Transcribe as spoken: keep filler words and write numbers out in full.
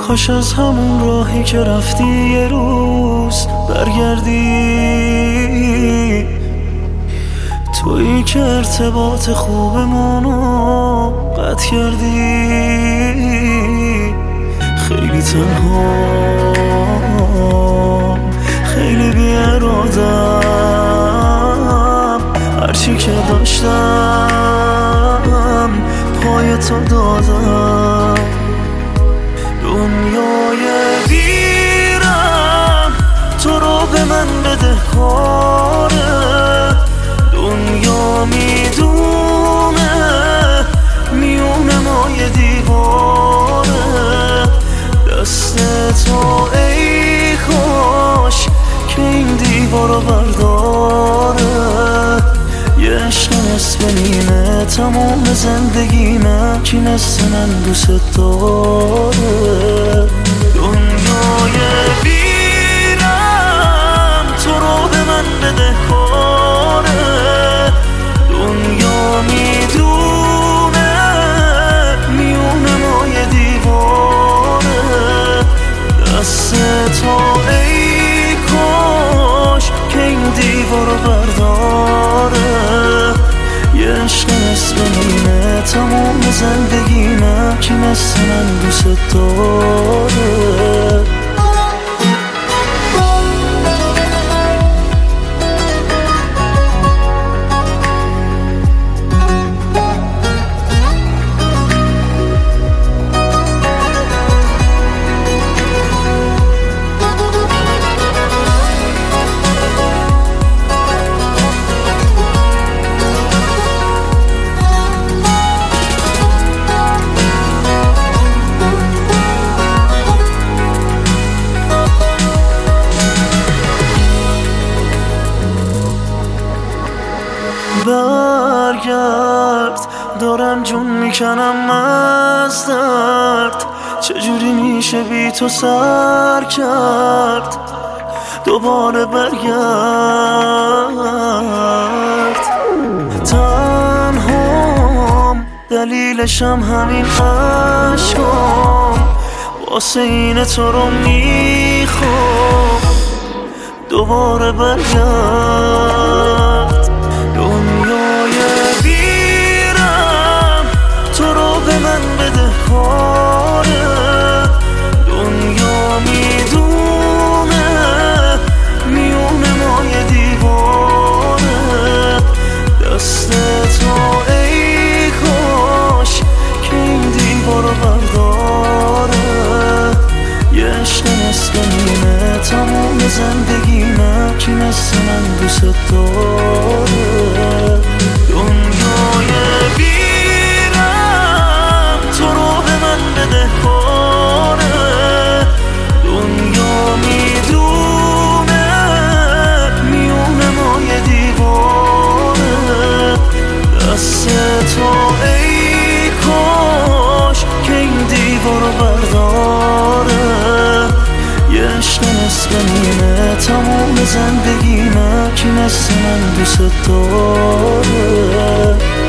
کاش از همون راهی که رفتی یه روز برگردی، تویی که ارتباط خوبمونو قطع کردی. خیلی تنها، خیلی بی‌اراده‌ام، هرچی که داشتم پای تو دادم. دنیای ویرم تو رو به من بده کاره، دنیا میدونه میونه ما یه دیواره. دست تو ای کاش که این دیوارو برداره. یه عشق نصف نیمه تمام زندگیمه کی نصف من دوست داره. دنیای ویرم تو رو به من بده کاره، دنیا میدونه میونه ما یه دیواره. دست تو ای کاش که این دیوارو برداره. یه عشق نصف نیمه تمام زندگیمه کی نصف من دوست داره. برگرد دارم جون میکنم از درد، چجوری میشه بی تو سر کرد. دوباره برگرد، تنهام دلیلشم همین عشقام، واسه اینه تو رو میخوام. دوباره برگرد، دنیای ویرم تو رو به من بده کاره، دنیا میدونه میونه ما یه دیواره. دست تو ای کاش که این دیوارو برداره. یه عشق نصف نیمه تمام زندگیمه کی نصف من دوست داره. دنیای ویرم تو رو به من بده کاره، دنیا میدونه میونه ما یه دیواره. دست تو ای کاش که این دیوارو برداره. یه عشق نصف نیمه تمام زندگیمه کی نصف من دوست داره.